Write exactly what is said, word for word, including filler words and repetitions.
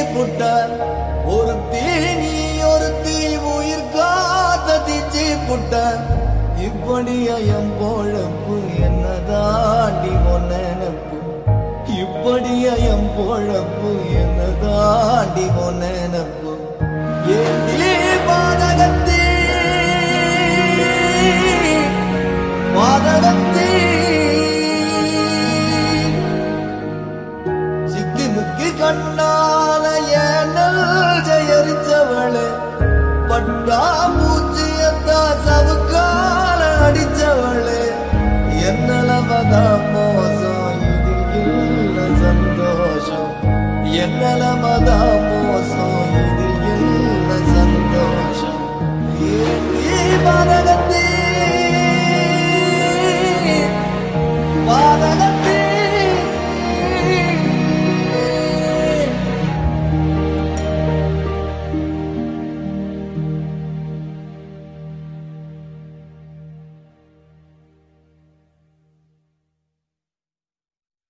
புட்ட ஒரு தீனி ஒரு தீ உயிர் காத்த தீச்சி புட்ட இப்படியா என் பொழப்பு என்ன தாண்டி நினப்பு இப்படியா என் பொழப்பு என்ன தாண்டி நினப்பு ஏண்டி பாதகத்தே பாதகத்தே சிக்கி முக்கி கண்ணால ஏனல் ஜெயரிச்சவளே பட்டா பூச்சியத்தா சவுக்கால அடிச்சவளே என்னலமதா மோசம் இதில் இல்ல சந்தோஷம் என்னலமதா மோசம் இதில் இல்ல சந்தோஷம் ஏண்டி பாதகத்தே பாத